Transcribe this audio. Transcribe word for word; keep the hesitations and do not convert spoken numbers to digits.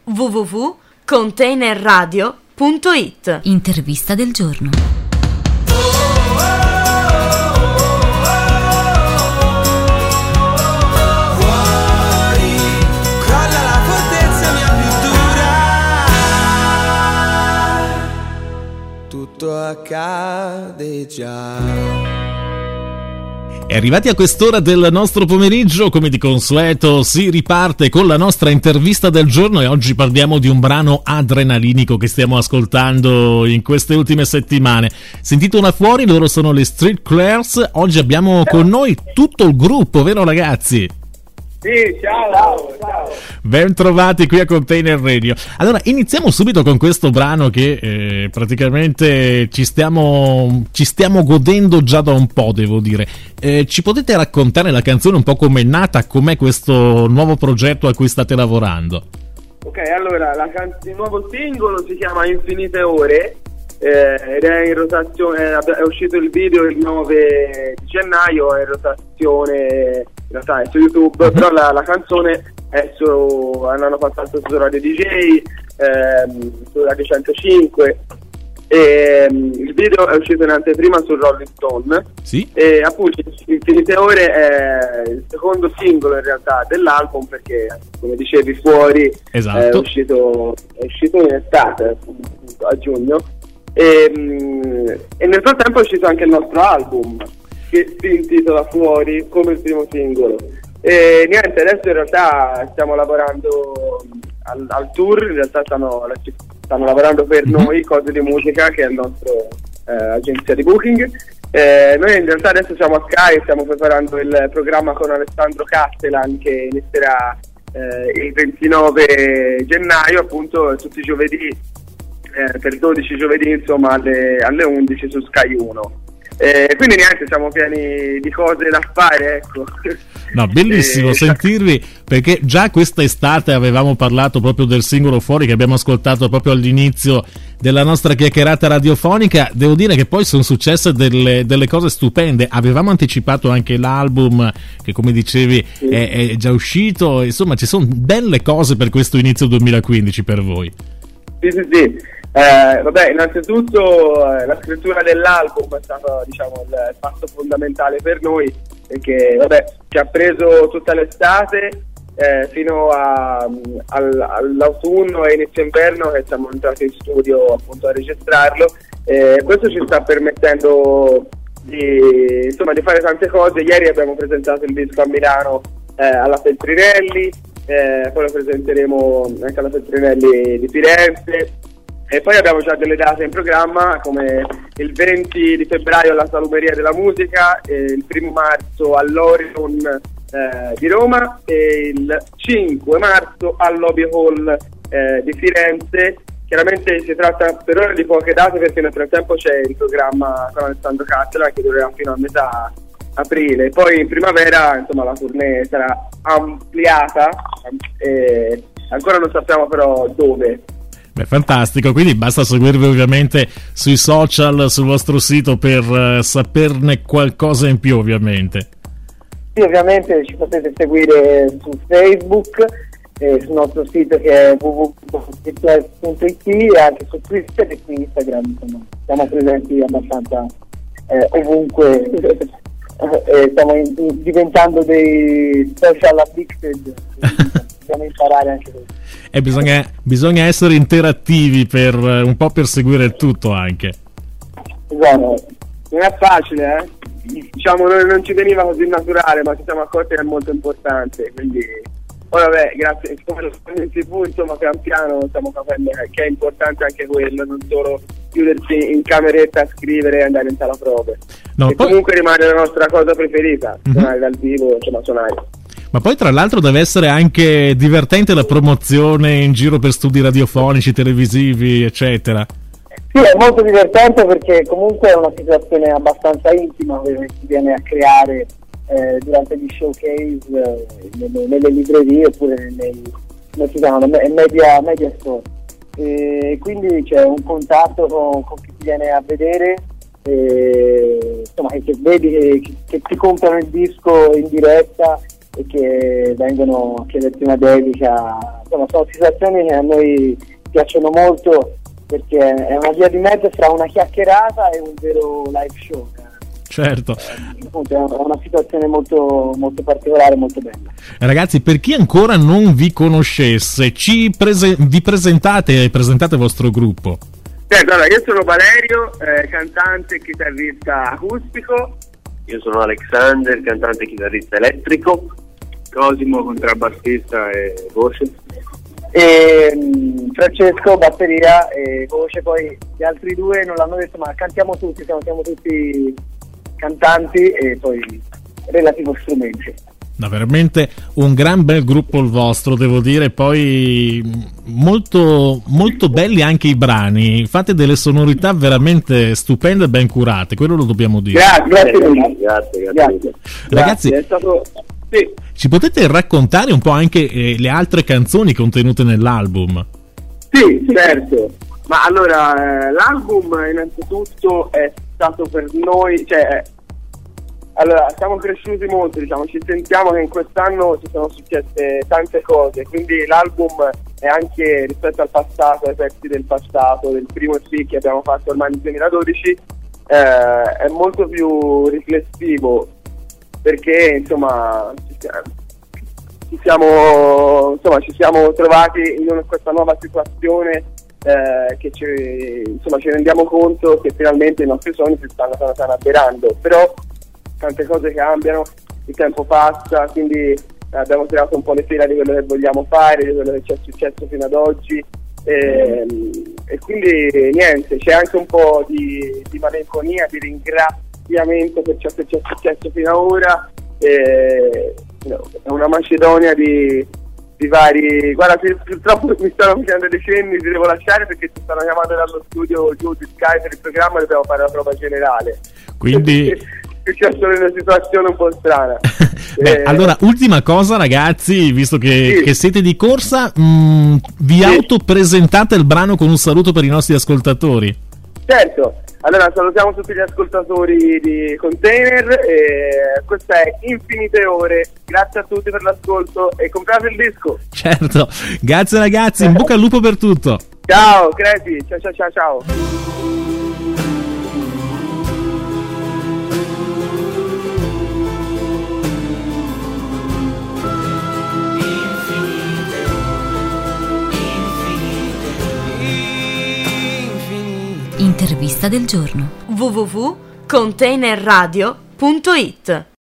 w w w punto container radio punto it. Intervista del giorno. Tutto accade già. E arrivati a quest'ora del nostro pomeriggio, come di consueto, si riparte con la nostra intervista del giorno e oggi parliamo di un brano adrenalinico che stiamo ascoltando in queste ultime settimane. Si intitola Fuori, loro sono le Street Clears. Oggi abbiamo con noi tutto il gruppo, vero ragazzi? Sì, ciao, ciao, ciao. Ben trovati qui a Container Radio. Allora, iniziamo subito con questo brano che eh, praticamente ci stiamo, ci stiamo godendo già da un po', devo dire. Eh, ci potete raccontare la canzone un po' com'è nata, com'è questo nuovo progetto a cui state lavorando? Ok, allora, la can- il nuovo singolo si chiama Infinite Ore eh, ed è in rotazione, è uscito il video il nove di gennaio, è in rotazione... in realtà è su YouTube, uh-huh. Però la, la canzone è su, hanno passato su Radio D J, ehm, su Radio centocinque, e um, il video è uscito in anteprima su Rolling Stone. Sì. E appunto Infinite Ore è il secondo singolo in realtà dell'album, perché come dicevi Fuori esatto. è uscito è uscito in estate, a giugno, e, um, e nel frattempo è uscito anche il nostro album che si intitola Fuori come il primo singolo. E niente, adesso in realtà stiamo lavorando al, al tour, in realtà stanno, stanno lavorando per mm-hmm. noi Cose di Musica, che è il nostro eh, agenzia di booking. Eh, noi in realtà adesso siamo a Sky, stiamo preparando il programma con Alessandro Castellan che inizierà eh, il ventinove gennaio, appunto tutti i giovedì, eh, per dodici giovedì insomma alle, alle undici su Sky uno. Eh, quindi niente, siamo pieni di cose da fare, ecco. No, bellissimo eh, sentirvi, perché già quest'estate avevamo parlato proprio del singolo Fuori che abbiamo ascoltato proprio all'inizio della nostra chiacchierata radiofonica. Devo dire che poi sono successe delle, delle cose stupende. Avevamo anticipato anche l'album che, come dicevi, sì. è, è già uscito. Insomma, ci sono belle cose per questo inizio duemilaquindici per voi. Sì, sì, sì. Eh, vabbè, innanzitutto eh, la scrittura dell'album è stato, diciamo, il, il passo fondamentale per noi, perché vabbè, ci ha preso tutta l'estate eh, fino a, al, all'autunno e inizio inverno che siamo entrati in studio appunto a registrarlo. Eh, questo ci sta permettendo di, insomma, di fare tante cose. Ieri abbiamo presentato il disco a Milano eh, alla Feltrinelli, eh, poi lo presenteremo anche alla Feltrinelli di Firenze. E poi abbiamo già delle date in programma, come il venti di febbraio alla Salumeria della Musica, e il primo marzo all'Orion eh, di Roma e il cinque marzo al Lobby Hall eh, di Firenze. Chiaramente si tratta per ora di poche date, perché nel frattempo c'è il programma con Alessandro Cattela che durerà fino a metà aprile. Poi in primavera insomma la tournée sarà ampliata, e ancora non sappiamo però dove. Beh, fantastico, quindi basta seguirvi ovviamente sui social, sul vostro sito per uh, saperne qualcosa in più, ovviamente. Sì, ovviamente ci potete seguire su Facebook, eh, sul nostro sito che è w w w punto streetclass punto i t e anche su Twitter e su Instagram, insomma. Siamo presenti abbastanza eh, ovunque e stiamo in, in, diventando dei social addicted, dobbiamo imparare anche questo. E bisogna, bisogna essere interattivi per un po' per seguire il tutto anche. Esatto, non è facile, eh? Diciamo non, non ci veniva così naturale, ma ci siamo accorti che è molto importante, quindi poi vabbè, grazie in tv, insomma pian piano stiamo capendo che è importante anche quello, non solo chiudersi in cameretta a scrivere e andare in sala prove. No, e poi... comunque rimane la nostra cosa preferita, mm-hmm. suonare dal vivo, insomma suonare. Ma poi tra l'altro deve essere anche divertente la promozione in giro per studi radiofonici, televisivi, eccetera. Sì, è molto divertente perché comunque è una situazione abbastanza intima che si viene a creare eh, durante gli showcase eh, nelle, nelle librerie oppure nei, come si chiamano, media, media store. E quindi c'è un contatto con, con chi ti viene a vedere, e, insomma, che vedi che, che ti comprano il disco in diretta e che vengono a chiederti una dedica insomma, sono situazioni che a noi piacciono molto, perché è una via di mezzo fra una chiacchierata e un vero live show. Certo. Eh, appunto, è una situazione molto, molto particolare, molto bella. Ragazzi, per chi ancora non vi conoscesse, ci prese- vi presentate e presentate il vostro gruppo. Certo, allora, io sono Valerio, eh, cantante e chitarrista acustico. Io sono Alexander, cantante e chitarrista elettrico. Cosimo, contrabbassista e voce. E mh, Francesco, batteria e voce. Poi gli altri due non l'hanno detto, ma cantiamo tutti, siamo, siamo tutti cantanti e poi relativo strumenti. No, veramente un gran bel gruppo il vostro, devo dire. Poi molto, molto belli anche i brani, fate delle sonorità veramente stupende e ben curate, quello lo dobbiamo dire. Grazie, grazie, Grazie, grazie, grazie. Ragazzi, Grazie, è stato... sì. ci potete raccontare un po' anche eh, le altre canzoni contenute nell'album? Sì, certo. Ma allora, eh, l'album innanzitutto è stato per noi, cioè, allora, siamo cresciuti molto, diciamo, ci sentiamo che in quest'anno ci sono successe tante cose, quindi l'album è anche rispetto al passato, ai pezzi del passato, del primo E P che abbiamo fatto ormai nel duemiladodici, eh, è molto più riflessivo, perché insomma ci siamo, insomma, ci siamo trovati in questa nuova situazione, eh, che ci, insomma, ci rendiamo conto che finalmente i nostri sogni si stanno, stanno, stanno avverando, però tante cose cambiano, il tempo passa, quindi eh, abbiamo tirato un po' le fila di quello che vogliamo fare, di quello che ci è successo fino ad oggi, e, e quindi niente, c'è anche un po' di, di malinconia, di ringraziamento per ciò che ci è successo fino ad ora, e, no, è una macedonia di, di vari... Guarda, purtroppo mi stanno facendo dei cenni, ti devo lasciare perché ci stanno chiamando dallo studio giù di Sky per il programma, dobbiamo fare la prova generale. Quindi... C'è solo una situazione un po' strana. Beh, eh, allora, ultima cosa, ragazzi, visto che, sì. che siete di corsa, mh, vi Sì. autopresentate il brano con un saluto per i nostri ascoltatori. Certo, allora salutiamo tutti gli ascoltatori di Container, e questa è Infinite Ore, grazie a tutti per l'ascolto e comprate il disco. Certo, grazie ragazzi, in bocca al lupo per tutto. Ciao, credi, ciao ciao ciao ciao. Intervista del giorno. w w w punto container radio punto it